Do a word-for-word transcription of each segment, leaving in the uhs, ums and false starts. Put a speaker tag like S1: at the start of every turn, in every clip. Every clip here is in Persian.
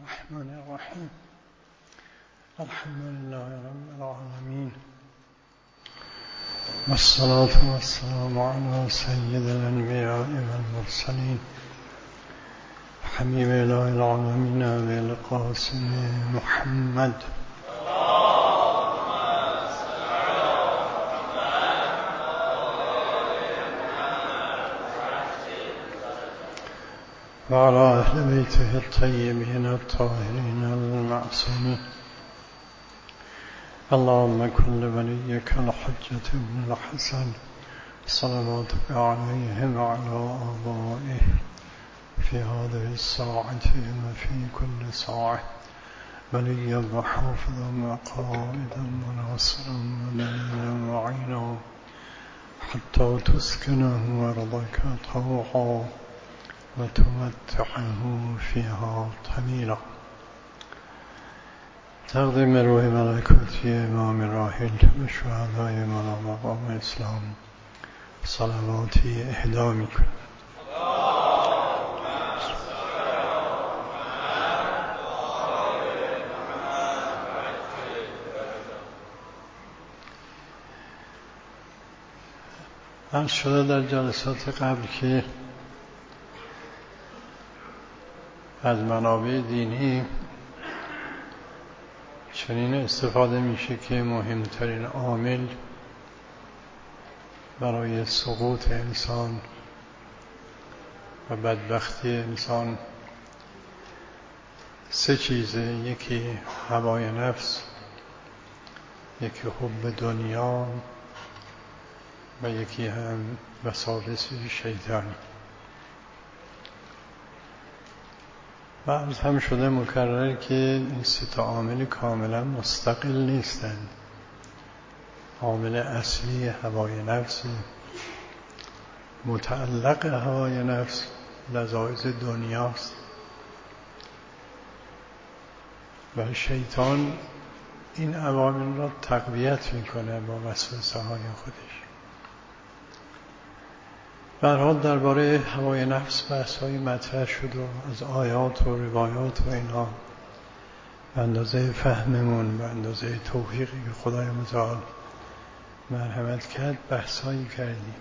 S1: الرحمن الرحیم. الحمد لله رب العالمین والصلاة والسلام علی سید الانبیاء والمرسلین حبیب اله العالمین ابوالقاسم محمد و علی اهل بیته الطیبین الطاهرین المعصومین. اللهم کن لولیک الحجة ابن الحسن صلواتک علیه و علی آبائه فی هذه الساعة و فی کل ساعة ولیا و حافظا و قائدا و ناصرا و دلیلا و عینا حتی تسکنه ارضک طوعا و تمتعه فیها طویلا. تقدیم روح ملکوتی امام راحل و شهدای ما مقام اسلام صلواتی اهدا میکنم. عرض شده در جلسات قبل که از منابع دینی چنین استفاده میشه که مهمترین عامل برای سقوط انسان و بدبختی انسان سه چیزه: یکی هوای نفس، یکی حب دنیا و یکی هم وساوس شیطانی. و عرض هم شده مکرر که این سه تا عامل کاملا مستقل نیستند. عامل اصلی هوای نفس، متعلق هوای نفس لذایذ دنیاست و شیطان این عوامل را تقویت میکنه با وسوسه های خودش. به هر حال درباره هوای نفس بحث‌های مطرح شد و از آیات و روایات و اینا به اندازه فهممون، به اندازه توفیقی که خدای متعال مرحمت کرد بحث‌هایی کردیم.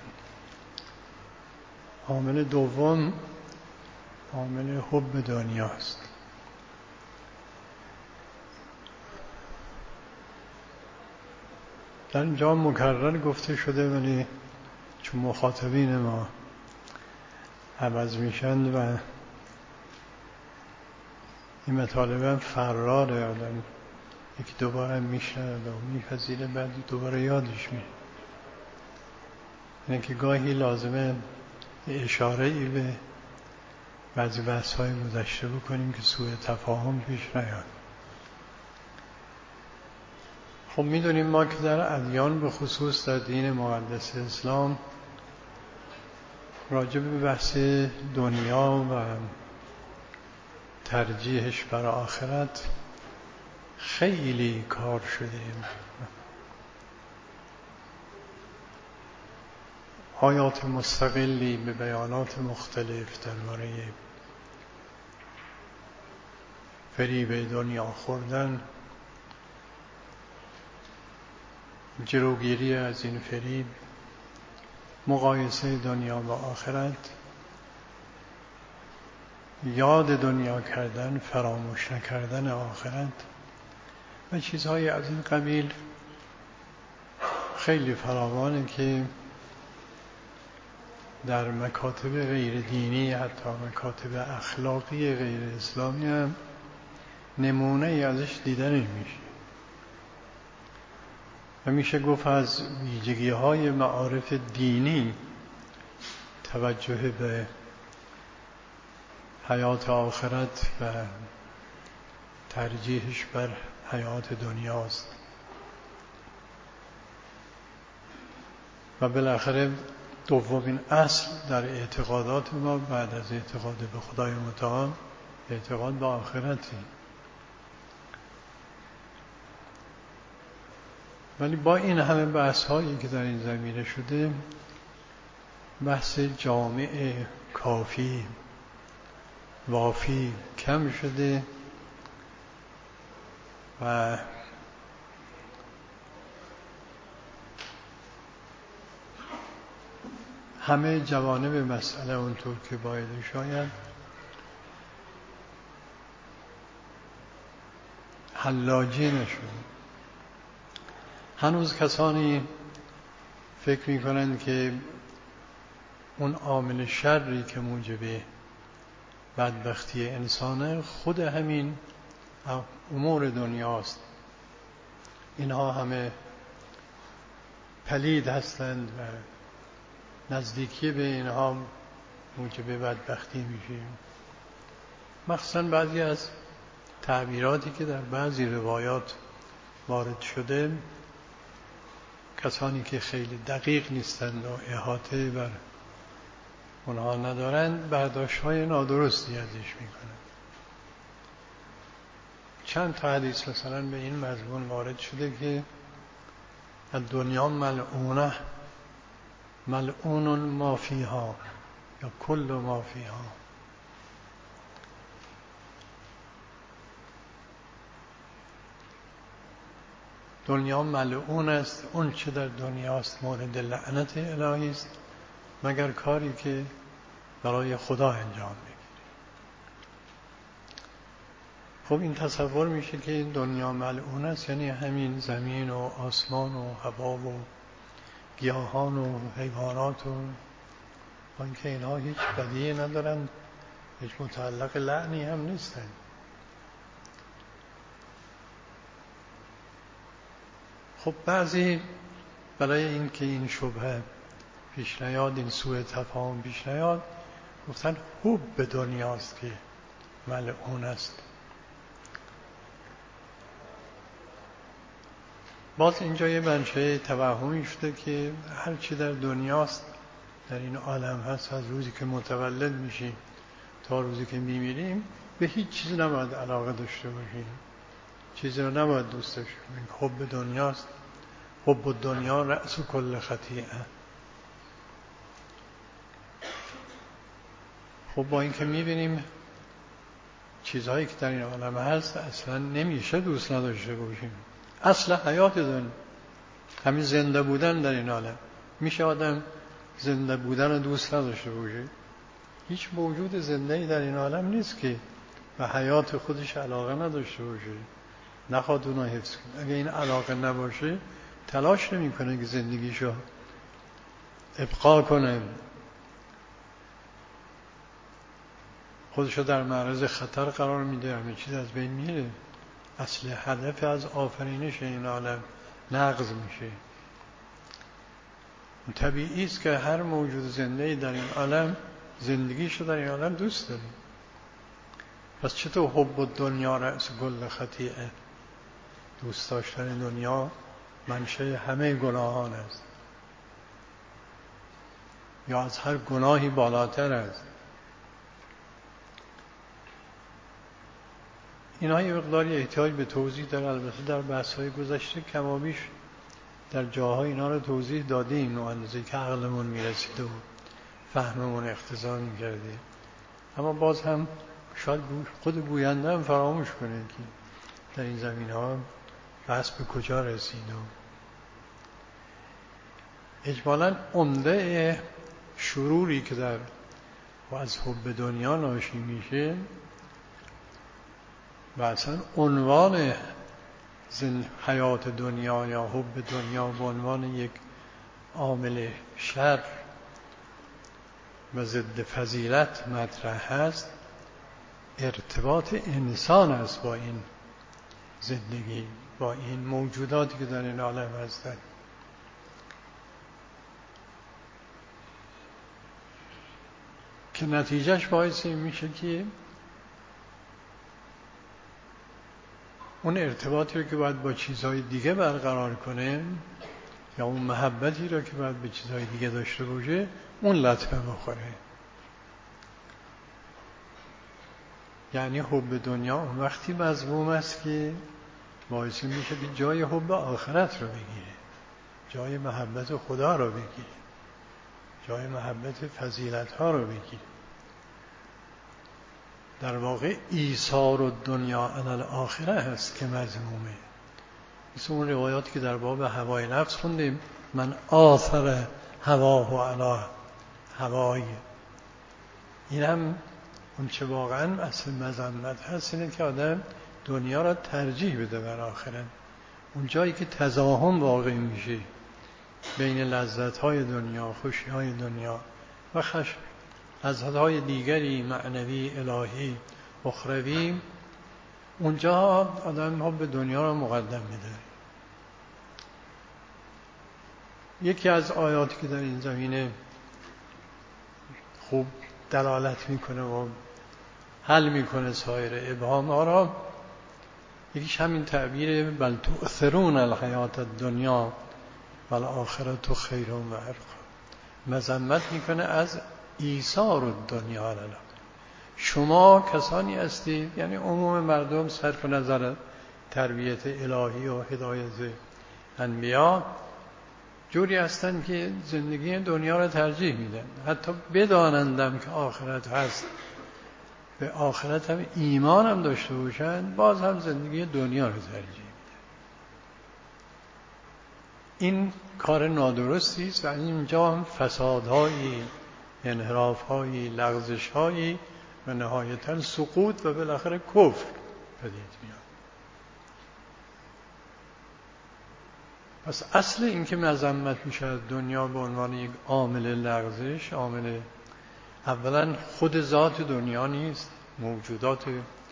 S1: عامل دوم عامل حب دنیاست. در اینجا مکرر گفته شده ولی چون مخاطبین ما عوض میشند و این مطالبه هم فراره، آدم یکی دوباره میشنود و میپذیره بعد دوباره یادش میره. اینه که گاهی لازمه اشاره ای به بعضی بحث های گذشته بکنیم که سوء تفاهم پیش نیاد. خب میدونیم ما که در ادیان به خصوص در دین مقدس اسلام راجع به بحث دنیا و ترجیحش بر آخرت خیلی کار شده. آیات مستقلی به بیانات مختلف درباره فریب دنیا خوردن، جلوگیری از این فریب، مقایسه دنیا با آخرت، یاد دنیا کردن، فراموش نکردن آخرت و چیزهای از این قبیل خیلی فراوانه که در مکاتب غیر دینی، حتی مکاتب اخلاقی غیر اسلامی هم نمونه ای ازش دیده نمیشه. و میشه گفت از ویژگی های معارف دینی توجه به حیات آخرت و ترجیحش بر حیات دنیاست. و بالاخره دومین اصل در اعتقادات ما بعد از اعتقاد به خدای متعال اعتقاد به آخرتی. ولی با این همه بحث هایی که در این زمینه شده، بحث جامع کافی وافی کم شده و همه جوانب مسئله اونطور که باید شاید حلاجی نشد. هنوز کسانی فکر میکنند که اون عامل شری که موجب بدبختی انسانه خود همین امور دنیاست. اینها همه پلید هستند و نزدیکی به اینها موجب بدبختی میشه. مخصوصا بعضی از تعبیراتی که در بعضی روایات وارد شده، کسانی که خیلی دقیق نیستند و احاطه بر اونها ندارند برداشت‌های نادرستی ازش میکنند. چند تا حدیث مثلا به این مضمون وارد شده که دنیا ملعونه ملعون ما فیها یا کل ما فیها. دنیا ملعون است، اون چه در دنیاست مورد لعنت الهی است مگر کاری که برای خدا انجام بگیری. خب این تصور میشه که این دنیا ملعون است، یعنی همین زمین و آسمان و هوا و گیاهان و حیوانات و با اینکه اینها هیچ بدیهی ندارن، هیچ متعلق لعنی هم نیستن. خب بعضی برای این که این شبهه پیش نیاد، این سوء تفاهم پیش نیاد، گفتن حب به دنیاست که ملعون است. باز اینجا یه منشأ توهمی شده که هر چی در دنیاست در این عالم هست، از روزی که متولد میشیم تا روزی که میمیریم به هیچ چیز نباید علاقه داشته باشیم، چیزی رو نباید دوست داشته باشیم. حب دنیاست، حب دنیا رأس کل خطیئه. خب با این که میبینیم چیزهایی که در این عالم هست اصلا نمیشه دوست نداشته باشیم. اصل حیات دنیا همین زنده بودن در این عالم، میشه آدم زنده بودن رو دوست نداشته باشه؟ هیچ موجود زنده‌ای در این عالم نیست که به حیات خودش علاقه نداشته باشه، نخواد اونو حفظ کنه. اگه این علاقه نباشه تلاش نمی‌کنه که زندگیشو ابقا کنه، خودشو در معرض خطر قرار میده، همه چیز از بین میره. اصل هدف از آفرینش این عالم نقض میشه. طبیعی است که هر موجود زنده‌ای در این عالم زندگیشو در این عالم دوست داره. پس چطور حب دنیا رأس کل خطیئه؟ دوست داشتن دنیا منشأ همه گناهان است، یا از هر گناهی بالاتر است. اینها یه مقداری احتیاج به توضیح داره. البته در بحث‌های گذشته کمابیش در جاها اینا رو توضیح دادیم و اندازه‌ای که عقلمون میرسید و فهممون اقتضا می‌کرده، اما باز هم شاید خود گوینده هم فراموش کنه که در این زمینه‌ها بحث به کجا رسید. و اجمالاً عمده شروری که در و از حب دنیا ناشی میشه و اصلا عنوان حیات دنیا یا حب دنیا به عنوان یک عامل شر و ضد فضیلت مطرح هست، ارتباط انسان است با این زندگی، با این موجوداتی که در این عالم هستند. که نتیجهش باعث این میشه که اون ارتباطی رو که باید با چیزهای دیگه برقرار کنه یا اون محبتی رو که باید به چیزهای دیگه داشته باشه اون لطمه بخوره. یعنی حب دنیا اون وقتی مذموم است که باعث میشه که جای حب آخرت رو بگیره، جای محبت خدا رو بگیره، جای محبت فضیلت ها رو بگیره. در واقع ایثار الدنیا علی الاخره هست که مذمومه. مثل اون روایاتی که در باب هوای نفس خوندیم، من آثر هواه علی هوای. این هم اون چه واقعا اصل مذمت هست اینه که آدم دنیا را ترجیح بده بر آخرت. اون جایی که تزاحم واقع میشه بین لذت‌های دنیا، خوشی‌های دنیا و خشم لذت‌های دیگری معنوی، الهی، اخروی، اونجا آدم ها به دنیا را مقدم میده. یکی از آیاتی که در این زمینه خوب دلالت میکنه و حل میکنه سایر ابهام‌ها را، یکیش همین تعبیر بل تؤثرون الحیات الدنیا والآخرة خیر و ابقی. مذمت میکنه از ایثار الدنیا علی الاخره. شما کسانی هستید، یعنی عموم مردم صرف نظر تربیت الهی و هدایت انبیا، جوری هستند که زندگی دنیا را ترجیح میدن، حتی بدانندم که آخرت هست، به آخرت هم ایمان هم داشته باشند، باز هم زندگی دنیا را ترجیح میدن. این کار نادرستی است و اینجا هم فسادهایی، انحرافهایی، لغزشهایی و نهایتاً سقوط و بالاخره کفر پدید میاد. پس اصل این که مذمت میشه دنیا به عنوان یک عامل لغزش، عامل اولا خود ذات دنیا نیست، موجودات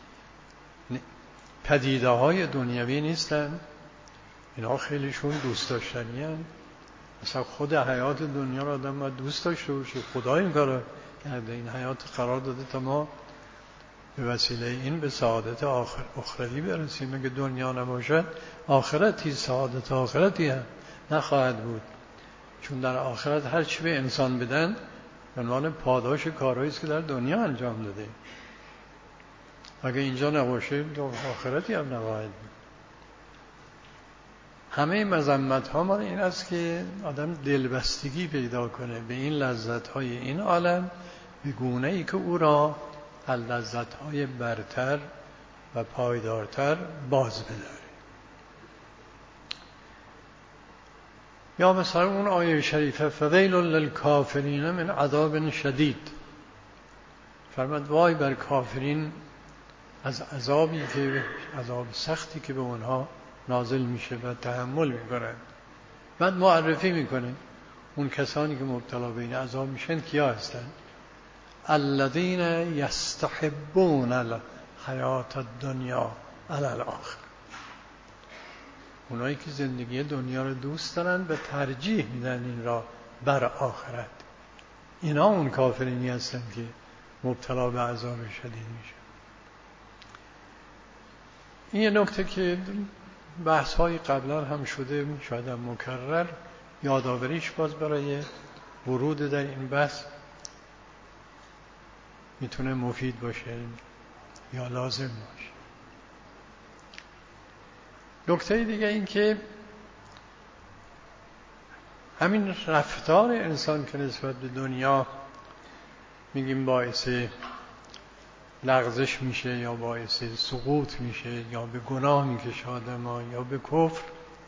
S1: پدیده های دنیوی نیستن، اینا خیلیشون دوست داشتنی هستند. مثلا خود حیات دنیا را آدم باید دوست داشته باشه. خدا این کار کرده، این حیات قرار داده تا ما به وسیله این به سعادت آخر اخروی برسیم. اگه دنیا نباشه آخرتی، سعادت آخرتی هم نخواهد بود، چون در آخرت هر چی به انسان بدن به عنوان پاداش کارهایی است که در دنیا انجام داده. اگه اینجا نباشه آخرتی هم نخواهد بود. همه مذمت ها مال این است که آدم دلبستگی پیدا کنه به این لذت های این عالم به گونه ای که او را از لذت های برتر و پایدارتر باز بداره. یا مثلا اون آیه شریفه فویل للکافرین من عذاب شدید، فرمود وای بر کافرین از عذابی که عذاب سختی که به اونها نازل میشه و تحمل میکنن. بعد معرفی میکنه اون کسانی که مبتلا به این عذاب میشن کیا هستن؟ الذین یستحبون الحیات الدنیا علی الاخره. اونایی که زندگی دنیا رو دوست دارن و ترجیح میدن این را بر آخرت، اینا اون کافرینی هستن که مبتلا به عذاب شدید میشن. این یه نکته که بحث های قبلا هم شده، شاید هم مکرر، یادآوریش باز برای ورود در این بحث میتونه مفید باشه یا لازم باشه. نکته دیگه این که همین رفتار انسان که نسبت به دنیا میگیم باعث لغزش میشه یا باعث سقوط میشه یا به گناه میکشه آدم‌ها یا به کفر،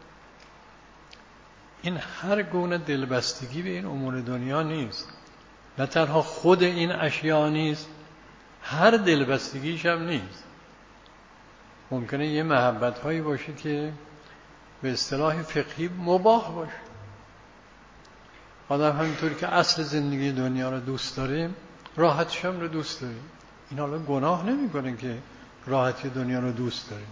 S1: این هر گونه دلبستگی به این امور دنیا نیست. نه تنها خود این اشیاء نیست، هر دلبستگیش هم نیست. ممکنه یه محبت هایی باشه که به اصطلاح فقهی مباح باشه. آدم همینطور که اصل زندگی دنیا رو دوست داریم، راحتش هم رو دوست داریم. این حالا گناه نمی کنه که راحتی دنیا رو دوست داریم.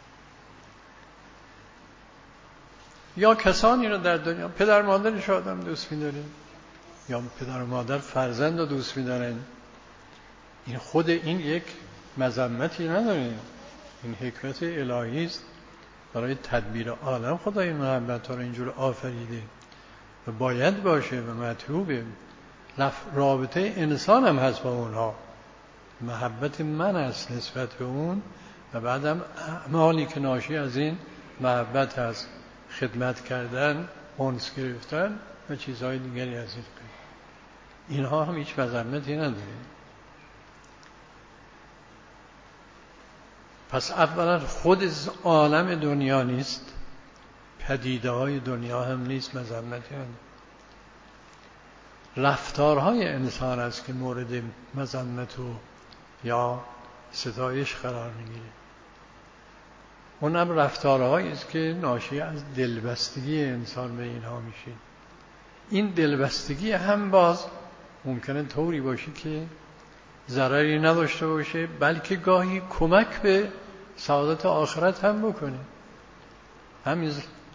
S1: یا کسانی رو در دنیا، پدر مادرش آدم دوست می‌داره یا پدر و مادر فرزند رو دوست می‌دارن، این خود این یک مذمتی نداره، این حکمت الهی است برای تدبیر عالم. خدا این محبت ها رو اینجور آفریده و باید باشه و مطلوبه. رابطه انسان هم هست با اونها، محبت من است نسبت به اون و بعدم اعمالی که ناشی از این محبت هست، خدمت کردن، انس گرفتن و چیزهای دیگری از این قبیل. اینها هم هیچ مذمتی نداره. پس اولا خود عالم دنیا نیست، پدیده های دنیا هم نیست مذمتی هم. رفتارهای انسان است که مورد مذمت و یا ستایش قرار میگیره. اونم رفتارهایی است که ناشی از دلبستگی انسان به اینها میشه. این دلبستگی هم باز ممکنه طوری باشه که ضرری نداشته باشه، بلکه گاهی کمک به سعادت آخرت هم بکنه. همین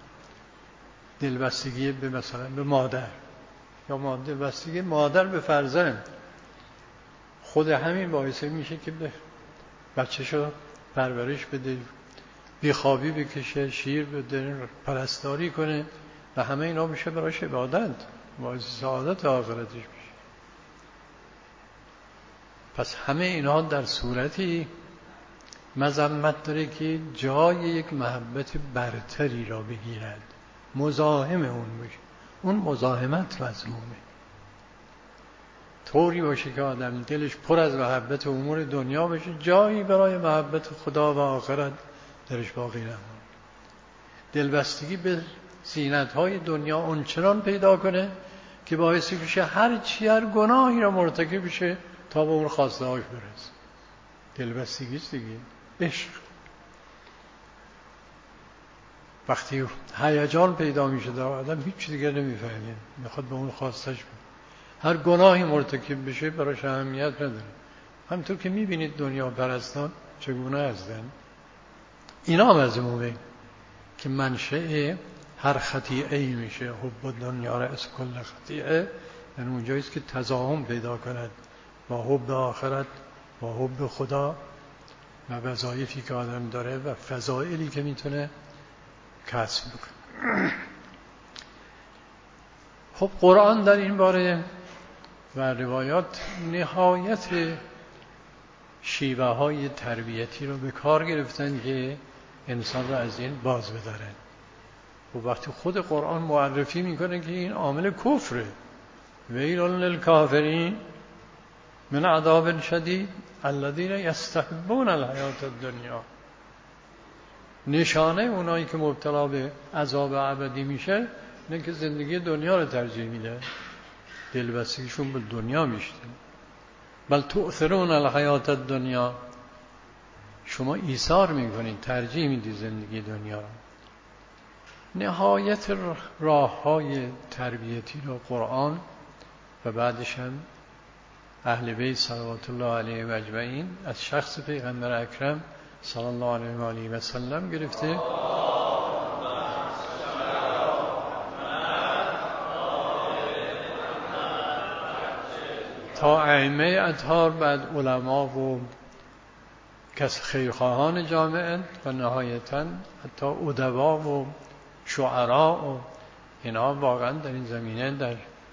S1: دلبستگی به مثلا به مادر یا دلبستگی مادر به فرزند، خود همین باعث میشه که بچه‌شو پرورش بده، بیخوابی بکشه، شیر بده، پرستاری کنه و همه اینا میشه براش عبادت، باعث سعادت آخرتش میشه. پس همه اینا در صورتی مذمت داره که جای یک محبت برتری را بگیرد، مزاحم اون بشه. اون مزاحمت مذمومه. طوری باشه که آدم دلش پر از محبت امور دنیا بشه، جایی برای محبت خدا و آخرت درش باقی نمونه. دلبستگی به زینت‌های دنیا اونچنان پیدا کنه که باعث بشه هر چی هر گناهی را مرتکب بشه تا به اون خواسته هاش برسه. دلبستگی است دیگه، عشق. وقتی هیجان پیدا میشه در آدم هیچ دیگه نمیفهمه، میخواد به اون خواستش بره. هر گناهی مرتکب بشه براش اهمیت نداره. همونطور که میبینید دنیا پرستان چگونه هستن. اینا مذمومه که منشأ هر خطیئه ای میشه. حب دنیا را از کل خطیئه، یعنی اونجاییست که تزاحم پیدا کند با حب آخرت، با حب خدا و وظایفی که آدم داره و فضائلی که میتونه کسب بکنه. خب قرآن در این باره و روایات نهایت شیوه های تربیتی رو به کار گرفتن که انسان را از این باز بدارن. و وقتی خود قرآن معرفی میکنه که این عامل کفره، ویل للکافرین من عذاب شدید الذین یستحبون الحیات الدنیا، نشانه اونایی که مبتلا به عذاب ابدی میشه نه که زندگی دنیا رو ترجیح میده، دلبستگیشون به دنیا میشه. بل تؤثرون الحیات الدنیا، شما ایثار میکنید، ترجیح میدید زندگی دنیا. نهایت راه های تربیتی رو قرآن و بعدش هم اهل بیت صلوات الله علیه و اجمعین از شخص پیغمبر اکرم صلی الله علیه و آله و سلم گرفته تا ائمه اطهار، بعد علما و کس خیرخواهان جامعه و نهایتاً حتی ادبا و شعرا و اینا واقعا در این زمینه در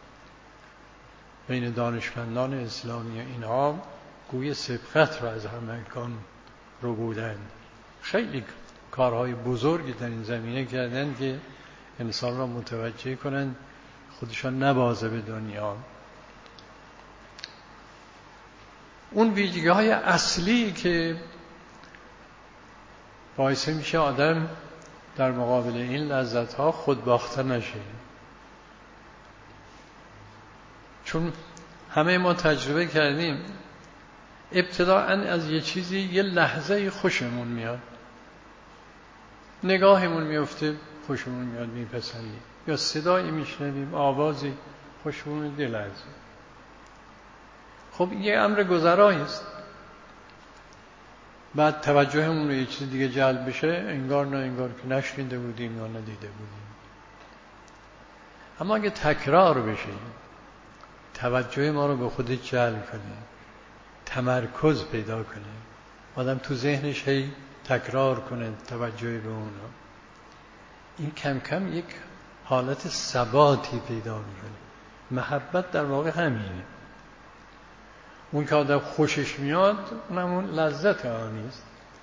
S1: بین دانشمندان اسلامی اینها گوی سبقت را از همگان رو بودن. خیلی کارهای بزرگی در این زمینه کردن که انسان را متوجه کنن خودشان نبازه به دنیا. اون ویژگی‌های اصلی که باعث میشه آدم در مقابل این لذت‌ها خودباخته نشه، چون همه ما تجربه کردیم ابتداءً از یه چیزی یه لحظه خوشمون میاد، نگاهمون میفته خوشمون میاد، میپسندیم، یا صدایی میشنویم، آوازی خوشمون میاد، یه لحظه. خب یه امر گذرایی است، بعد توجهمون به یه چیز دیگه جلب بشه، انگار نه انگار که نشنیده بودیم یا ندیده بودیم. اما اگه تکرار بشه، توجه ما رو به خود جلب کنه، تمرکز پیدا کنه، آدم تو ذهنش هی تکرار کنه توجه به اون، این کم کم یک حالت ثباتی پیدا میکنه. محبت در واقع همینه. اون که آدم خوشش میاد اونم اون لذت آنیست.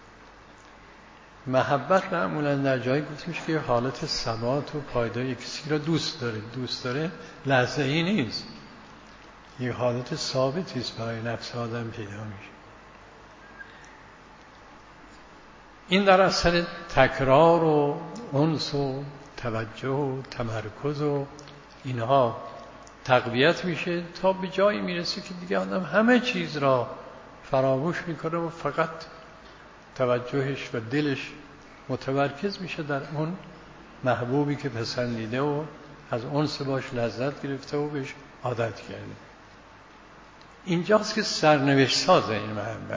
S1: محبت معمولا در جایی گفته میشه که حالت ثبات و پایداری، کسی را دوست داره دوست داره لحظه ای نیست، یه حالت ثابتی است برای نفس آدم پیدا میشه. این در اثر تکرار و انس و توجه و تمرکز و اینها تقویت میشه تا به جایی میرسه که دیگه آدم همه چیز را فراموش میکنه و فقط توجهش و دلش متمرکز میشه در اون محبوبی که پسندیده و از انس باش لذت گرفته و بهش عادت کرده. اینجاست که سرنوشت ساز این محبت،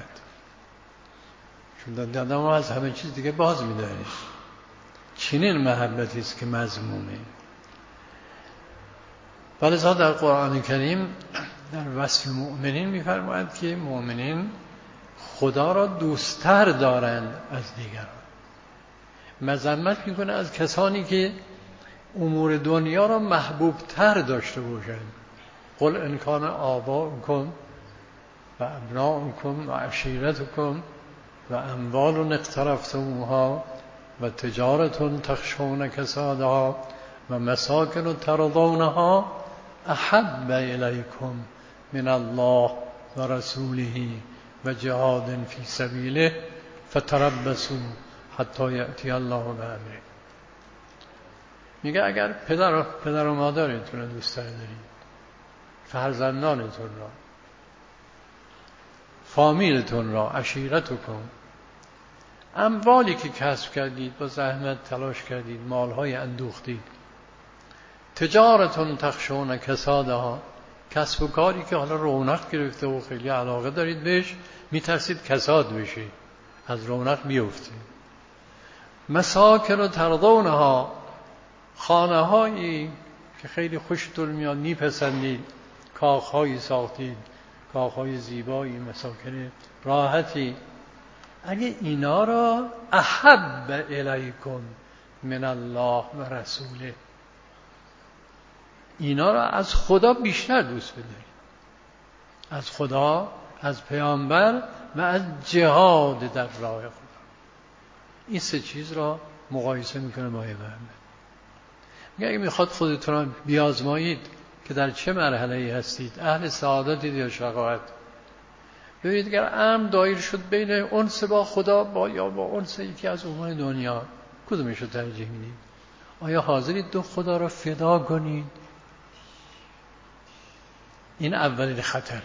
S1: چون آدم رو از همه چیز دیگه باز میداره. چنین محبتی است که مذمومه. ولذا در قرآن کریم در وصف مؤمنین میفرماید که مؤمنین خدا را دوست‌تر دارند از دیگران. مذمت میکنه از کسانی که امور دنیا را محبوب‌تر داشته باشند. قل ان کان آباؤکم و ابناؤکم و عشیرتکم و اموال اقترفتموها و تجارت تخشون کسادها و مساکن ترضونها احب الیکم من الله و رسوله و جهاد فی سبیله فتربصوا حتی یأتی الله بأمره. میگه اگر پدر پدر و مادرتون رو دوست دارید، فرزندانتون را، فامیلتون را، عشیرتکم، اموالی که کسب کردید، با زحمت تلاش کردید، مالهای اندوختید، تجارتون تخشون کسادها، کسب و کاری که حالا رونق گرفته و خیلی علاقه دارید بهش، میترسید کساد بشه، از رونق بیفته. مساکن ترضونها، خانه هایی که خیلی خوشتون میاد میپسندید، کاخهایی ساختید، کاخهای زیبایی، مساکن راحتی، اگه اینا را احب الیکم من الله و رسوله، اینا را از خدا بیشتر دوست بدارید، از خدا، از پیامبر و از جهاد در راه خدا. این سه چیز را مقایسه میکنه با محمد. میگه اگه میخواد خودتون را بیازمایید که در چه مرحله‌ای هستید، اهل سعادتید یا شقاوت، ببینید اگر امر دایر شد بین انس با خدا با یا با انس یکی از امور دنیا، کدومش رو ترجیح میدید؟ آیا حاضرید دو خدا را فدا کنید؟ این اولین خطره.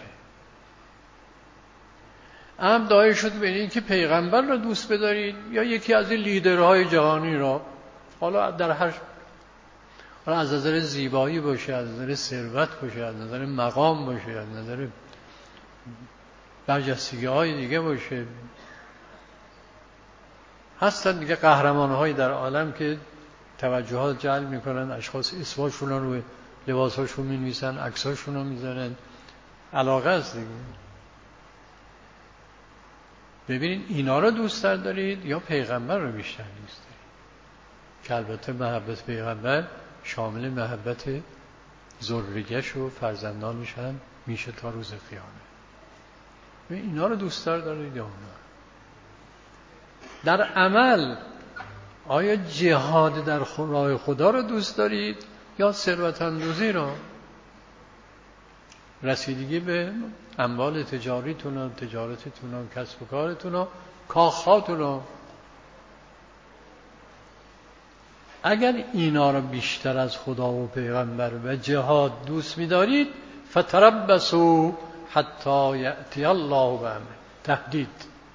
S1: امر دایر شد بین این که پیغمبر را دوست بدارید یا یکی از این لیدرهای جهانی را، حالا در هر حالا از نظر زیبایی باشه، از نظر ثروت باشه، از نظر مقام باشه، از نظر برجستگی های دیگه باشه. هستن دیگه قهرمان‌هایی در عالم که توجهات جلب میکنن، اشخاص اسمشون رو روی لباساشون می‌نویسن، عکساشون رو میذارن، علاقه است دیگه. ببینید اینا رو دوست دارید یا پیغمبر رو بیشتر دوست دارید؟ که البته محبت پیغمبر شامل محبت ذریه‌اش و فرزندانش هم میشه تا روز قیامت. اینا رو دوست دارید یا اونا؟ در عمل آیا جهاد در راه خدا رو دوست دارید یا ثروت اندوزی رو؟ رسیدگی به اموال تجاریتون و تجارتتون و کسب و کارتون و کاخاتون رو؟ اگر اینا رو بیشتر از خدا و پیغمبر و جهاد دوست می‌دارید، فتربصوا حتی یأتی الله بأمره، تهدید،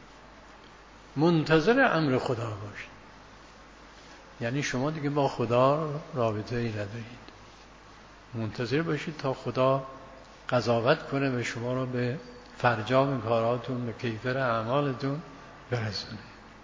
S1: منتظر امر خدا باشید. یعنی شما دیگه با خدا رابطه ای ندارید، منتظر باشید تا خدا قضاوت کنه و شما رو به فرجام کاراتون، به کیفر اعمالتون برسونه.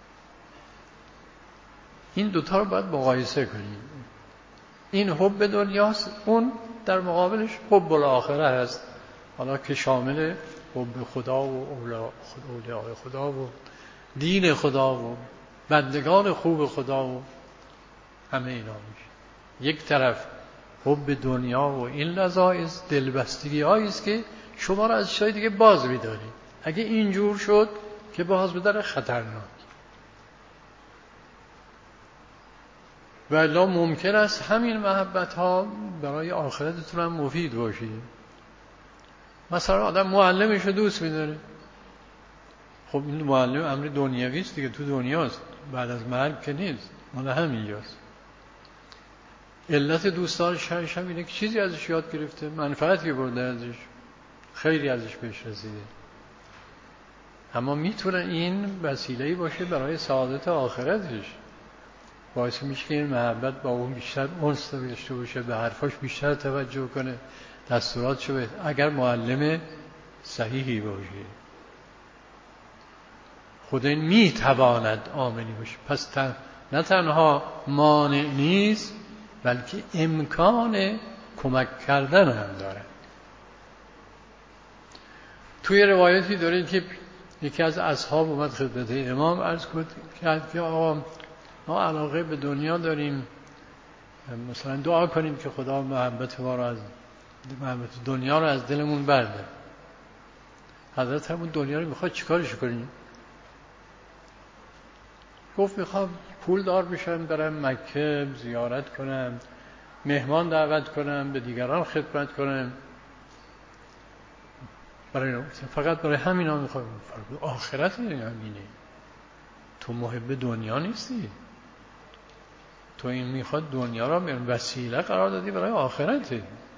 S1: این دوتا رو باید مقایسه کنید. این حب دنیاست، اون در مقابلش حب الاخره هست، حالا که شامل حب خدا و اولیاء خدا و دین خدا و بندگان خوب خدا و همه اینا میشه. یک طرف حب دنیا و این لذایذ، دلبستگی هایی است که شما را از چیزهای دیگه باز می‌داره. اگه اینجور شد که باز بداره خطرناک. و الا ممکن است همین محبت ها برای آخرتتون هم مفید باشید. مثلا آدم معلمش رو دوست می‌داره، خب این معلم امر دنیوی است دیگه، تو دنیاست، بعد از مرگ که نیست، مال همینجاست. علت دوستان شرش هم اینه که چیزی ازش یاد گرفته، منفعتی برده ازش، خیلی ازش بهش رسیده. اما میتونه این وسیله‌ای باشه برای سعادت آخرتش، باعث میشه که این محبت با اون بیشتر انس داشته باشه، به حرفاش بیشتر توجه کنه، دستوراتشو به اگر معلم صحیحی باشه. خود این میتواند عاملی باشه. پس تن... نه تنها مانع نیست بلکه امکان کمک کردن هم داره. توی روایتی داره که یکی از اصحاب اومد خدمت امام عرض کرد که آقا ما علاقه به دنیا داریم، مثلا دعا کنیم که خدا محبت ما رو از محبت دنیا رو از دلمون برداره. حضرت همون دنیا رو میخواد چیکارش کنیم؟ گفت میخوام پول دار بشم، برم مکه زیارت کنم، مهمان دعوت کنم، به دیگران خدمت کنم. برای فقط برای همینا میخوام. آخرت همینه. تو محب دنیا نیستی، تو این میخواد دنیا را به وسیله قرار دادی برای آخرت.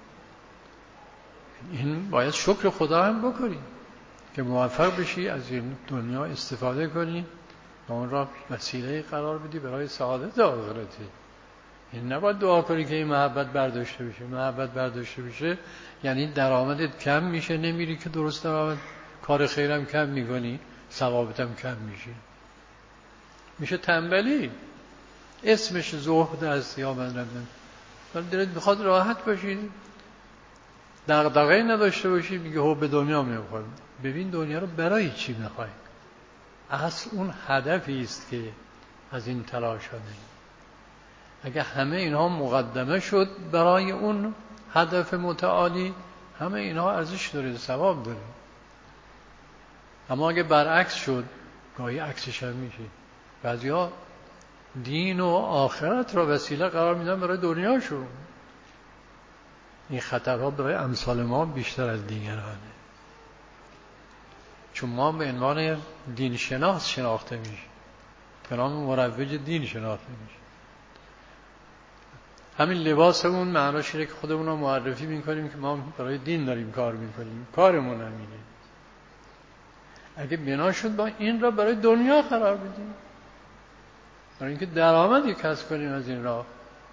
S1: این باید شکر خدا هم بکنی که موفق بشی از این دنیا استفاده کنی و اون را وسیله قرار بدی برای سعادت آخرت. این نباید دعا کنی که این محبت برداشته بشه. محبت برداشته بشه یعنی درآمدت کم میشه، نمیری که درست درآمد، کار خیرم کم میکنی، ثوابت هم کم میشه، میشه تنبلی. اسمش زهد است یا من ولی دلت میخواد راحت باشی، دغدغه‌ای نداشته باشی، میگه هو به دنیا میخوام. ببین دنیا رو برای چی میخوای؟ اصل اون هدفی است که از این تلاش ها داریم. اگه همه اینها مقدمه شد برای اون هدف متعالی، همه اینها ارزش داره، ثواب داره. اما اگه برعکس شد، گاهی عکسش هم میشه. بعضیا دین و آخرت را وسیله قرار میدن برای دنیاشون. این خطرها برای امثال ما بیشتر از دیگرانه، چون ما به عنوان دین شناس شناخته میشه، به نام مروج دین شناخته میشه. همین لباسمون معناش اینه که خودمون رو معرفی میکنیم که ما برای دین داریم کار میکنیم، کارمون همینه. اگه بنا شد با این را برای دنیا قرار بدیم، برای اینکه درآمدی کسب کنیم از این راه،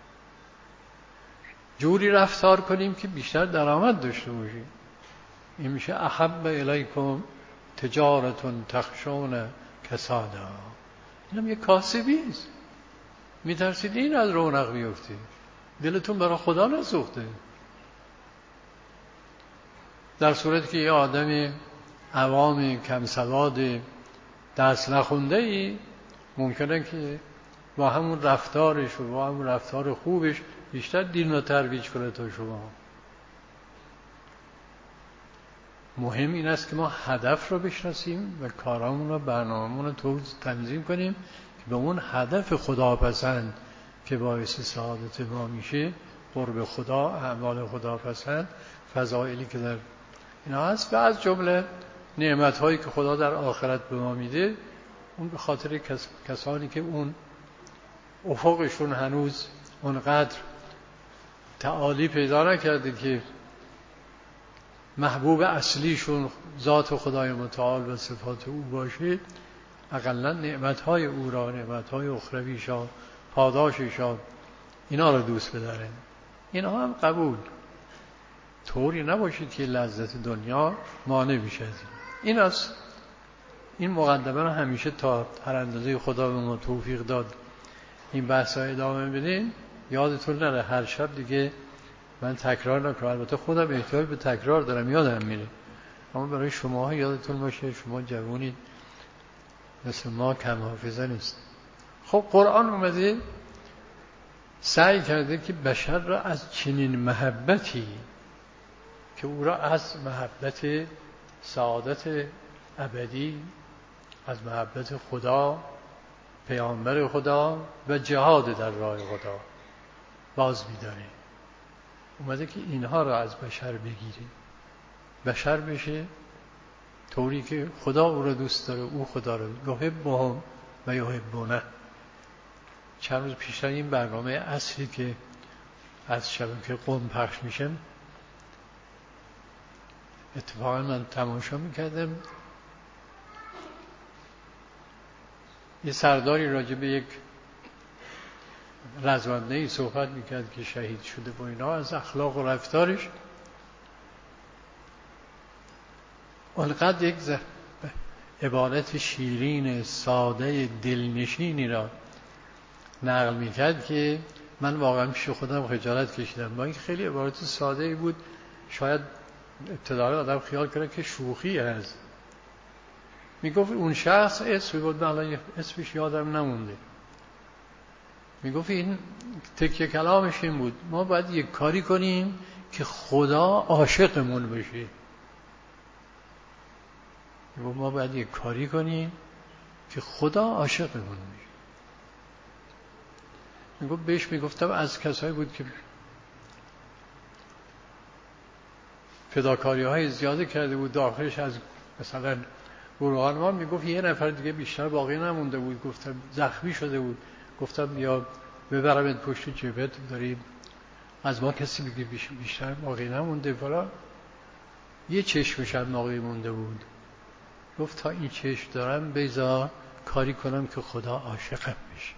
S1: جوری رفتار کنیم که بیشتر درآمد داشته باشیم، این میشه احب الیکم تجارتون تخشون کسادا. اینم یه کاسبی است، میترسید این از رونق بیفته، دلتون برای خدا نسوخته. در صورتی که یه آدمی عوام کم سواد دست نخونده ای ممکنه که با همون رفتارش و با همون رفتار خوبش بیشتر دین رو ترویج کنه تا شما. مهم این است که ما هدف رو بشناسیم و کارامون و برنامه‌مون رو تنظیم کنیم که به اون هدف خداپسند که باعث سعادت ما میشه، قرب خدا، اعمال خداپسند، فضائلی که در اینا هست و از جمله نعمت‌هایی که خدا در آخرت به ما میده، اون به خاطر کس... کسانی که اون افقشون هنوز اونقدر تعالی پیدا نکرده که محبوب اصلیشون ذات خدای متعال و صفات او باشه، اقلا نعمت‌های او را، نعمت‌های اخرویشا، پاداششا، اینا را دوست بدارن. اینا هم قبول. طوری نباشید که لذت دنیا مانع بشه. این از این مقدمه رو همیشه تا هر اندازه خدا به ما توفیق داد این بحث ها ادامه بدین. یادتون نره هر شب دیگه من تکرار نکنم، البته خودم احتیاج به تکرار دارم، یادم میره، اما برای شما ها یادتون باشه، شما جوونید، مثل ما کم حافظه نیست. خب قرآن اومده سعی کرده که بشر را از چنین محبتی که او را از محبت سعادت ابدی، از محبت خدا، پیامبر خدا و جهاد در راه خدا باز می‌داره. اومده که اینها را از بشر بگیره، بشر بشه طوری که خدا او را دوست داره، او خدا را یحبهم و یحبونه. چند روز پیشتر این برنامه اصلی که از شبکه قم پخش میشه اتفاقا من تماشا میکردم، یه سرداری راجع به یک رزمنده‌ای صحبت میکرد که شهید شده و اینا، از اخلاق و رفتارش اونقدر یک عبارت شیرین ساده دلنشینی را نقل میکرد که من واقعا پیش خودم خجالت کشیدم. با این خیلی عبارت ساده‌ای بود، شاید ابتدای آدم خیال کنه که شوخی هست. میگفت اون شخص اسمی بود، من اسمش یادم نمونده، میگفت این تکیه کلامش این بود: ما باید یک کاری کنیم که خدا عاشقمون بشه. میگفت ما باید یک کاری کنیم که خدا عاشقمون بشه. میگفت بهش میگفتم از کسایی بود که فداکاری های زیاده کرده بود داخلش، از مثلا گروهان ما، میگفت یه نفر دیگه بیشتر باقی نمونده بود. گفتم زخمی شده بود، گفتم بیا ببرمت پشت جبهت، داریم از ما کسی بگه بیشتر باقی نمونده فلان. یه چشمش هم باقی مونده بود. گفت تا این چشم دارم بذار کاری کنم که خدا عاشقم بشه.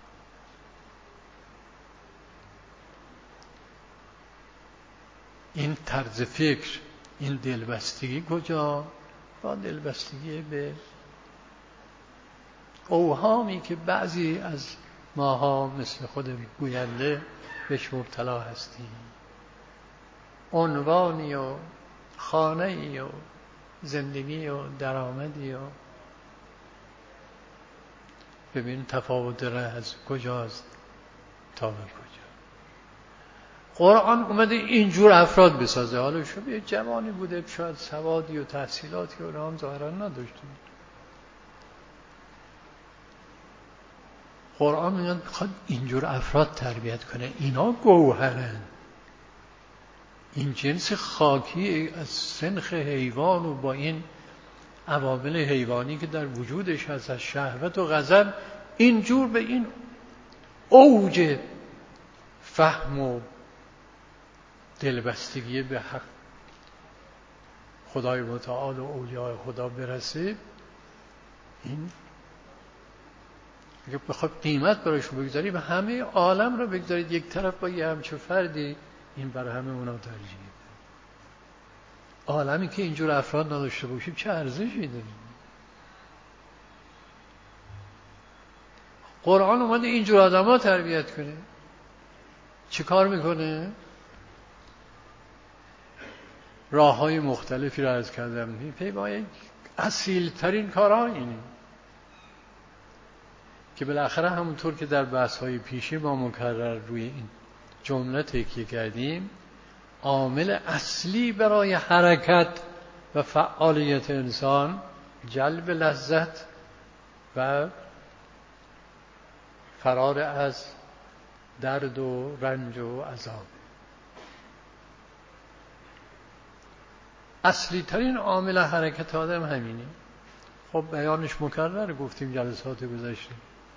S1: این طرز فکر، این دلبستگی کجا؟ با دلبستگی به اوهامی که بعضی از ماها مثل خود گوینده بهش مبتلا هستیم. عنوانی و خانه‌ای و زندگی و درآمدی و ببین تفاوت ره از کجاست تا به کجا. قرآن اومده اینجور افراد بسازه. حالا شما یه جوانی بوده شاید سوادی و تحصیلاتی و هم ظاهرا نداشته، قرآن میاد بخواد اینجور افراد تربیت کنه. اینا گوهرن، این جنس خاکی از سنخ حیوان و با این عوامل حیوانی که در وجودش هست از شهوت و غضب، اینجور به این اوج فهم و دلبستگی به حق خدای متعال و اولیاء خدا برسه. این اگه بخواد قیمت براش بگذارید و همه عالم رو بگذارید یک طرف با یه همچه فردی، این برای همه اونا ترجیح. عالمی که اینجور افراد نداشته باشیم چه ارزشی داره؟ قرآن اومده اینجور آدم‌ها تربیت کنه. چه کار میکنه؟ راه‌های مختلفی را عرض کردم. پیمای اصیل ترین کارها اینه که بالاخره همونطور که در بحث‌های پیشی ما مکرر روی این جمله تکیه کردیم، عامل اصلی برای حرکت و فعالیت انسان جلب لذت و فرار از درد و رنج و عذاب. اصلی ترین عامل حرکت آدم همینه. خب بیانش مکرر گفتیم جلسات گذشته.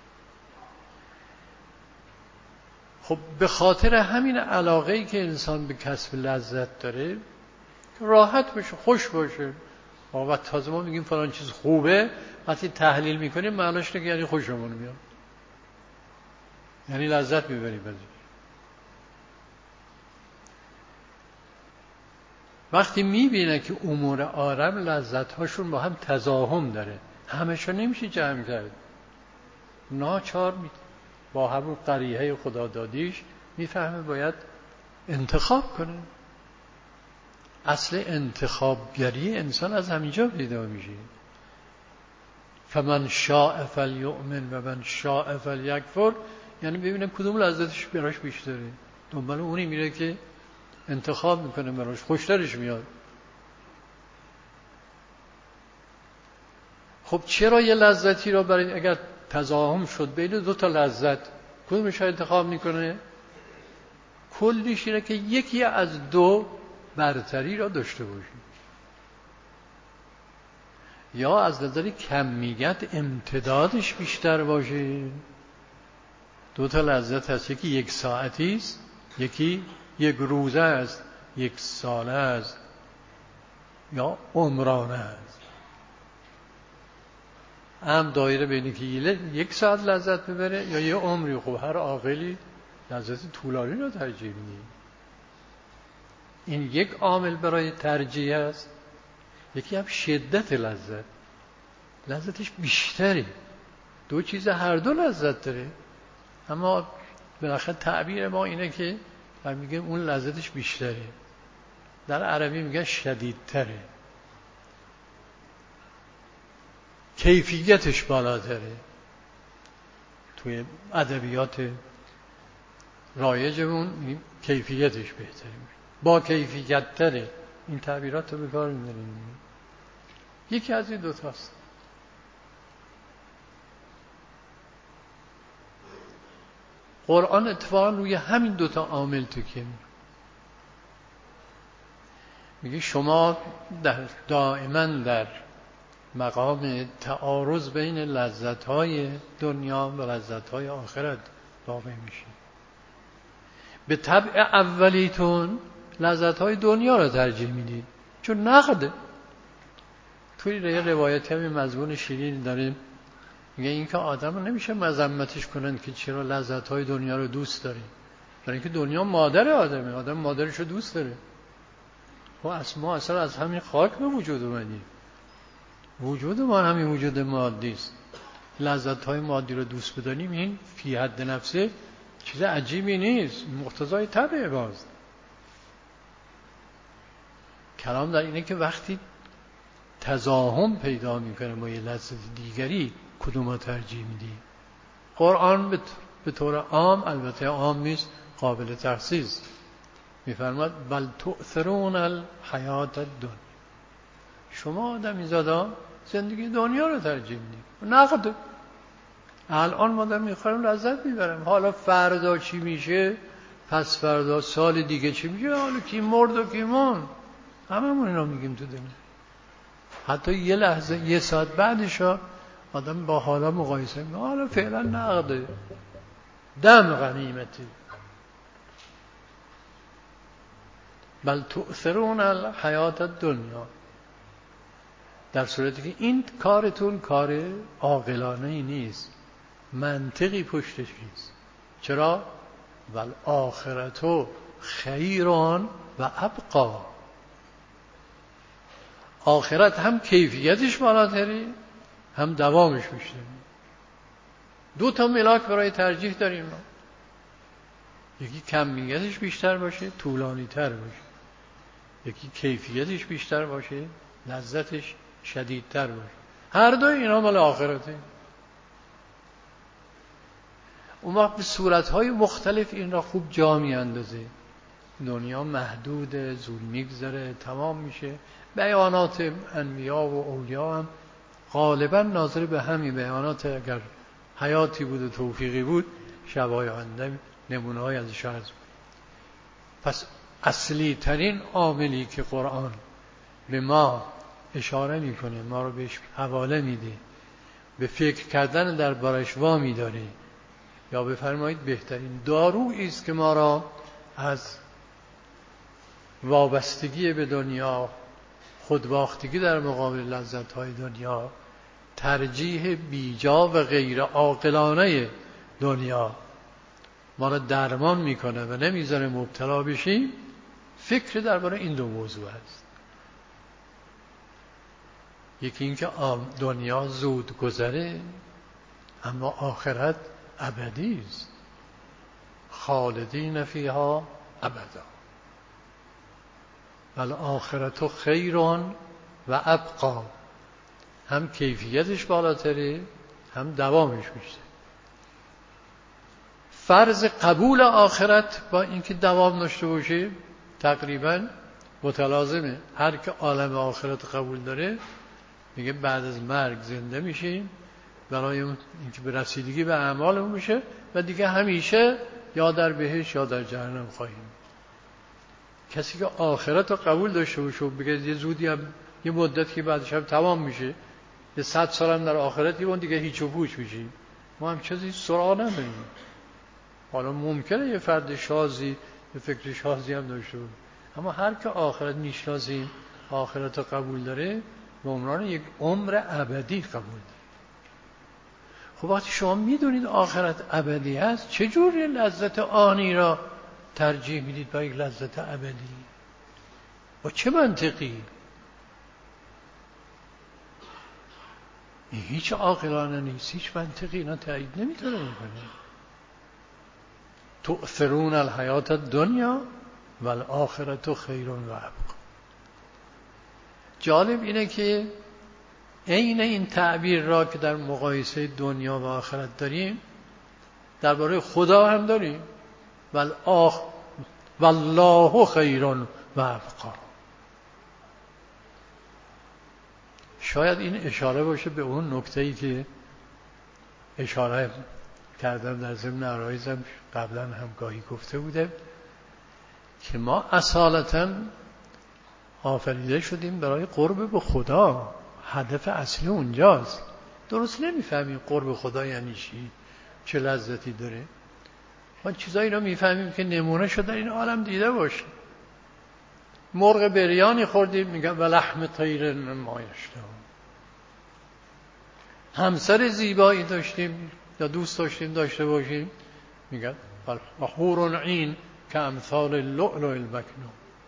S1: خب به خاطر همین علاقه‌ای که انسان به کسب لذت داره، راحت بشه، خوش باشه. و تازه ما میگیم فلان چیز خوبه، وقتی تحلیل میکنیم معناش اینه که یعنی خوشمون میاد، یعنی لذت میبریم ازش. وقتی میبینه که امور عالم لذت‌هاشون با هم تزاحم داره، همه‌شو نمیشه جمع کرد، ناچار می با همون قریحه خدادادیش میفهمه باید انتخاب کنه. اصل انتخابگری انسان از همینجا پیدا میشه. فمن شاء فلیؤمن و من شاء فلیکفر، یعنی ببینه کدوم لذتش براش بیشتره، دنبال اونی میره که انتخاب میکنه، براش خوشترش میاد. خب چرا یه لذتی را برای اگر تزاحم شد بین دو تا لذت کدومش رو انتخاب میکنه؟ کلیش اینه که یکی از دو برتری را داشته باشی. یا از نظر کمیت امتدادش بیشتر باشه. دو تا لذت هست، یکی یک ساعتی است، یکی یک روزه است، یک ساله است یا عمرانه است. هم دایره بینی که یک ساعت لذت ببره یا یه عمری. خب هر عاقلی لذت طولانی رو ترجیح میده. این یک عامل برای ترجیح است. یکی هم شدت لذت، لذتش بیشتره. دو چیز هر دو لذت داره، اما بالاخره تعبیر ما اینه که ما میگیم اون لذتش بیشتره. در عربی میگن شدیدتره، کیفیتش بالاتره. توی ادبیات رایجمون کیفیتش بهتره، با کیفیت تره. این تعبیرات رو به کار میبریم. یکی از این دو تاست. قرآن اتفاقا روی همین دو تا عامل تکیه میگه شما در دائما در مقام تعارض بین لذت‌های دنیا و لذت‌های آخرت واقع میشید. به طبع اولیتون لذت‌های دنیا رو ترجیح میدید چون نقده. توی یه روایت همین مضمون شیرین داره، میگه این که آدم رو نمیشه مذمتش کنن که چرا لذت‌های دنیا رو دوست داری، برای اینکه دنیا مادر آدمه، آدم مادرش رو دوست داره. و از ما اصلا از همین خاک به وجود اومدیم، وجود ما همین وجود مادی است. لذت‌های مادی رو دوست بداریم این فی حد نفسه چیز عجیبی نیست، مقتضای طبع باز. کلام در اینه که وقتی تزاحم پیدا میکنه با یه لذت دیگری کدوم رو ترجیح میدی. قرآن به طور عام، البته عام نیست، قابل تخصیص میفرماد بل تؤثرون الحیات الدنیا. شما آدمی زادا زندگی دنیا رو ترجیح میدید. نقد الان ما داریم میخوریم لذت میبریم، حالا فردا چی میشه، پس فردا سال دیگه چی میشه، حالا کی مرد و کی موند، هممون اینا میگیم تو دنیا. حتی یه لحظه یه ساعت بعدش آدم با حالا مقایسه میکنه، حالا فعلا نقده، دم غنیمتی. بل تؤثرون الحیات الدنیا، در صورتی که این کارتون کار عاقلانه ای نیست، منطقی پشتش نیست. چرا؟ ول آخرتو خیران و ابقا. آخرت هم کیفیتش بالاتره، هم دوامش بیشتره. دو تا ملاک برای ترجیح داریم ما. یکی کمیتش بیشتر باشه، طولانی تر باشه. یکی کیفیتش بیشتر باشه، لذتش شدیدتر باشه. هر دو اینا مال آخرته. اون وقت به صورتهای مختلف این را خوب جا می اندازه. دنیا محدوده، زود میگذره، تمام میشه. بیانات انبیا و اولیا هم غالبا ناظر به همین بیانات. اگر حیاتی بود و توفیقی بود شبای آینده نمونه های ازش عرض بود. پس اصلی ترین عاملی که قرآن به ما اشاره میکنه، ما رو بهش حواله میده، به فکر کردن دربارش وامی داره، یا بفرمایید بهترین دارویی است که ما را از وابستگی به دنیا، خودباختگی در مقابل لذت‌های دنیا، ترجیح بیجا و غیر عاقلانه دنیا ما را درمان میکنه و نمیذاره مبتلا بشیم، فکر درباره این دو موضوع است. یکی این که دنیا زود گذره، اما آخرت ابدی است، خالدین فیها ابدا. والآخرت خیرون و ابقا، هم کیفیتش بالاتره، هم دوامش بیشتر. فرض قبول آخرت با اینکه دوام داشته باشه تقریبا متلازمه. هر که عالم آخرت قبول داره میگه بعد از مرگ زنده میشیم برای اینکه به رسیدگی به اعمالمون میشه و دیگه همیشه یا در بهشت یا در جهنم خواهیم. کسی که آخرت رو قبول داشته باشه و بگه یه زودی هم یه مدتی که بعدش هم تمام میشه یه صد سالم در آخرت یه اون دیگه هیچ و پوچ میشیم. ما هم چیزی سراغ نداریم. حالا ممکنه یه فرد شازی یه فکر شازی هم داشته باشه، اما هر که آخرت میشناسیم، آخرت رو قبول داره، به عنوان یک عمر ابدی قبول داره. خب وقتی شما میدونید آخرت ابدی هست، چجوری لذت آنی را ترجیح میدید با یک لذت ابدی؟ با چه منطقی؟ این هیچ عاقلانه نیست، هیچ منطقی اینا تایید نمیتونه بکنه. تؤثرون الحیات الدنیا والآخرة خیر و ابقی. جالب اینه که عین این تعبیر را که در مقایسه دنیا و آخرت داریم درباره خدا هم داریم. والآخ والله خیر و ابقی. شاید این اشاره باشه به اون نکته‌ای که اشاره کردم در ضمن عرایزم، قبلا هم گاهی گفته بودم که ما اصالتاً آفریده شدیم برای قرب به خدا. هدف اصلی اونجاست. درست نمیفهمیم قرب خدا یعنی چی، چه لذتی داره. ما چیزایی رو میفهمیم که نمونه شده در این عالم دیده باشیم. مرغ بریانی خوردیم میگن ولحم طیر مما یشتهون. همسر زیبایی داشتیم یا دوست داشتیم داشته باشیم، میگن حور عین کامثال اللؤلؤ المکنون.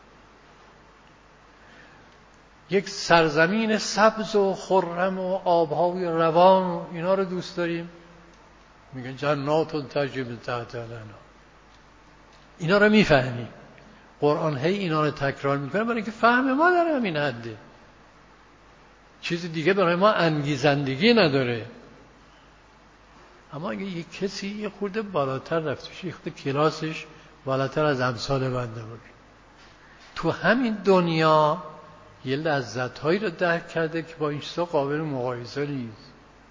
S1: یک سرزمین سبز و خرم و آبهای روان، اینا رو دوست داریم، میگن جنات تجری من تحتها الانهار. اینا رو میفهمیم. قرآن هی اینا رو تکرار میکنه برای اینکه فهم ما در همین حده. چیز دیگه برای ما انگیزندگی نداره. اما اگه یک کسی یه خورده بالاتر رفته، یه خورده کلاسش بالاتر از امثال بنده باشه، تو همین دنیا یه لذت‌هایی رو درک کرده که با این چیزا قابل مقایسه نیست.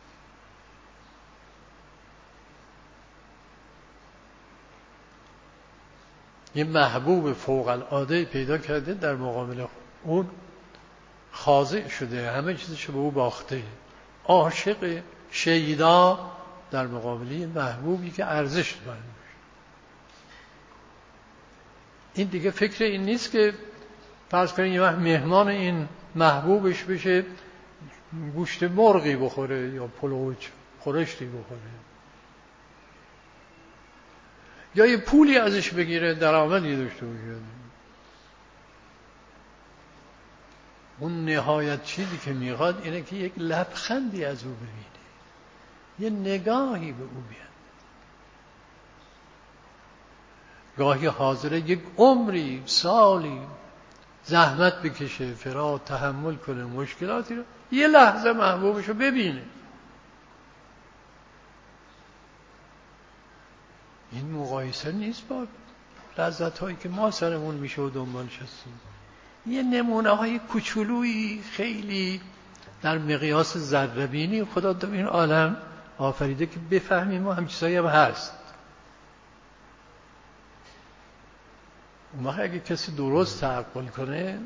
S1: یه محبوب فوق العاده پیدا کرده، در مقابل اون خاضع شده، همه چیزشو به او باخته، عاشق شیدا در مقابل محبوبی که ارزش داره. این دیگه فکر این نیست که فرض کنید یه وقت مهمان این محبوبش بشه، گوشت مرغی بخوره یا پلو خورشتی بخوره یا یه پولی ازش بگیره، درآمدی داشته باشه. اون نهایت چیزی که میخواد اینه که یک لبخندی از او ببینه، یه نگاهی به او بیاد. گاهی حاضره یک عمری، سالی زحمت بکشه، فرا تحمل کنه مشکلاتی رو، یه لحظه محبوبشو ببینه. این مقایسه نیست با لذت هایی که ما سرمون میشه و دنبالش هستیم. یه نمونه های کوچولویی خیلی در مقیاس ذره بینی خدا در این عالم آفریده که بفهمیم و هم چیزایی هم هست. اون وقت اگه کسی درست تعقل کنه،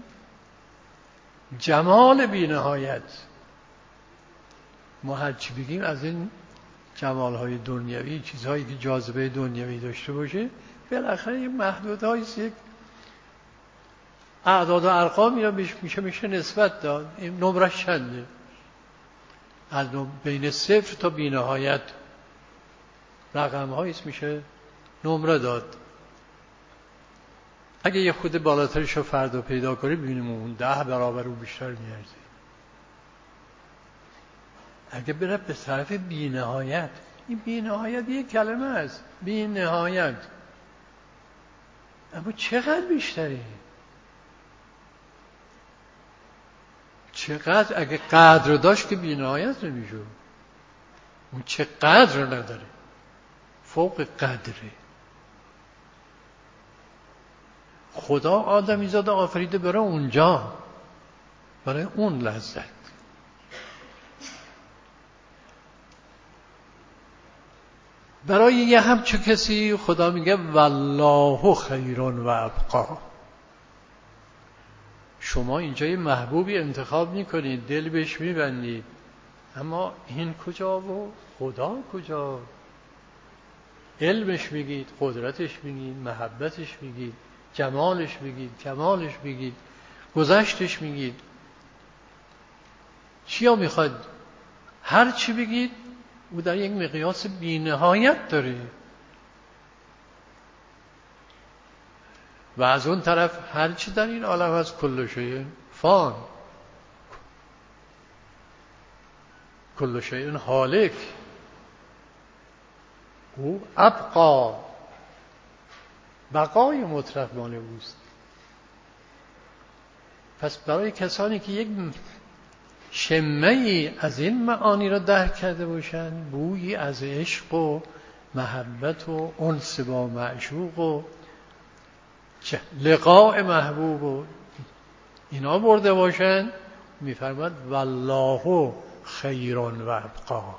S1: جمال بی‌نهایت، ما هر چی بگیم از این جمال‌های دنیوی، چیزهایی که جاذبه دنیوی داشته باشه، بالاخره یک محدودهاییست، یک اعداد و ارقامی را میشه میشه نسبت داد. این نمرش چنده؟ از بین صفر تا بی‌نهایت رقم‌هاییست میشه نمره داد. اگه یه خود بالاترش رو فردا پیدا کنی ببینیم اون ده برابر رو بیشتر میارزه. اگه بره به طرف بی نهایت، این بی نهایت یه کلمه است، بی نهایت، اما چقدر بیشتری؟ چقدر؟ اگه قدر داشت که بی نهایت نمیشه. اون چقدر نداره، فوق قدره. خدا آدمی زاده آفریده برای اونجا، برای اون لذت. برای یه همچون کسی خدا میگه والله خیر و ابقی. شما اینجا یه محبوبی انتخاب میکنید، دل بهش میبندید، اما این کجا و خدا کجا؟ علمش بگید، قدرتش بگید، محبتش بگید، جمالش بگید، کمالش بگید، گذشتش بگید، چیا میخواد؟ هر چی بگید او در یک مقیاس بی نهایت داره. و از اون طرف هر چی در این عالم از کل شیء فان، کل شیء هالک، او ابقا، بقای مطلق مال اوست. پس برای کسانی که یک شمه‌ای از این معانی را درک کرده باشند، بویی از عشق و محبت و انس با معشوق و لقاء محبوب و اینا برده باشند، میفرماد والله خیر و ابقا.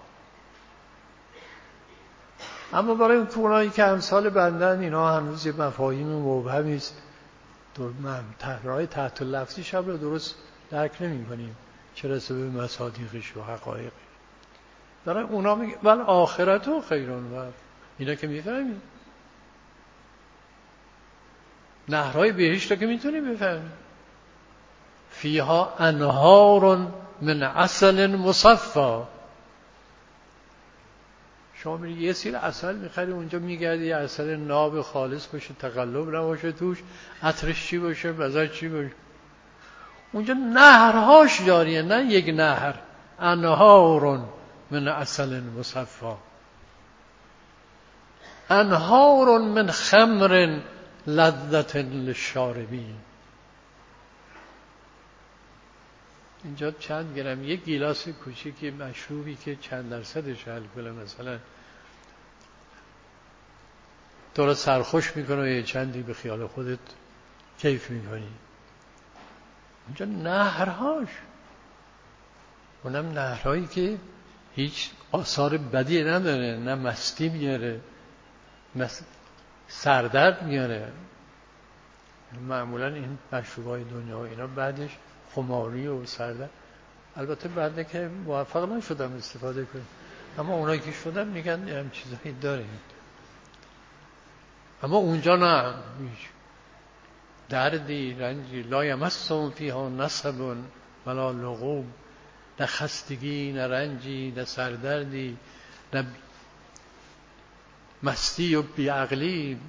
S1: اما برای اونایی که امثال بندن، اینا هنوز یه مفاهیم مبهمی است، راه تحت لفظی شب رو درست درک نمی کنیم، چه رسه به مصادیقش و حقایق. برای اونا میگه ول آخرت و خیرون و اینا که میفهمیم، نهرهای بهشت رو که میتونیم بفهمیم. فیها انهار من عسل مصفا. شما میری یه سیر عسل میخری، اونجا میگردی یه عسل ناب خالص باشه، تقلب نباشه توش، عطرش چی باشه، بزر چی باشه. اونجا نهرهاش جاریه، نه یک نهر، انهار من عسل مصفا، انهار من خمر لذت للشاربین. اینجا چند گرم، یک گیلاس کوچیکی مشروبی که چند درصدش الکل مثلا تو را سرخوش میکنه و یه چندی به خیال خودت کیف میکنی. اینجا نهرهاش، اونم نهرهایی که هیچ آثار بدی نداره، نه مستی میاره نه سردرد میاره. معمولا این مشروبای دنیا و اینا بعدش خماری و سردرد، البته بعد که موفق نشدم استفاده کنم، اما اونایی که شدن میگن هم چیزایی داریم. اما اونجا نه، دردی رنجی لا یمسهم فیها نصب ولا لغوب، نه خستگی نه رنجی نه سردردی نه مستی و بیعقلی،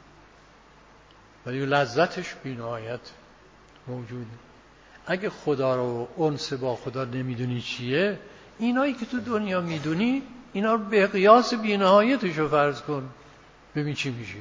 S1: ولی لذتش بی‌نهایت موجوده. اگه خدا رو، انس با خدا نمیدونی چیه، اینایی که تو دنیا میدونی اینا رو به قیاس بی‌نهایتش رو فرض کن، ببین چی میشه.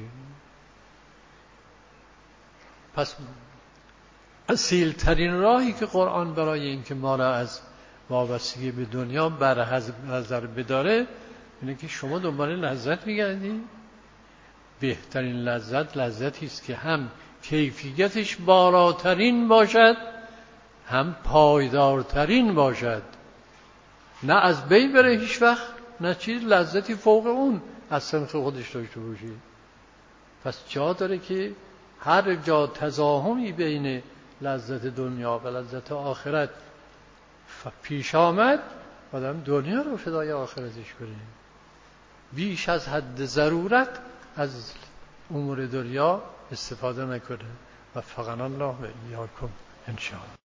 S1: پس اصیل ترین راهی که قرآن برای این که ما را از وابستگی به دنیا برحذر بداره اینه که شما دنبال لذت میگردی. بهترین لذت لذتی است که هم کیفیتش بالاترین باشد، هم پایدارترین باشد، نه از بین بره هیچ وقت، نه چیز لذتی فوق اون از سنخ خودش داشته باشید. پس جا داره که هر جا تزاحمی بین لذت دنیا و لذت آخرت پیش آمد، آدم دنیا رو فدای آخرتش کنه، بیش از حد ضرورت از امور دنیا استفاده نکنه. وفقنا الله و ایاکم ان شاء الله.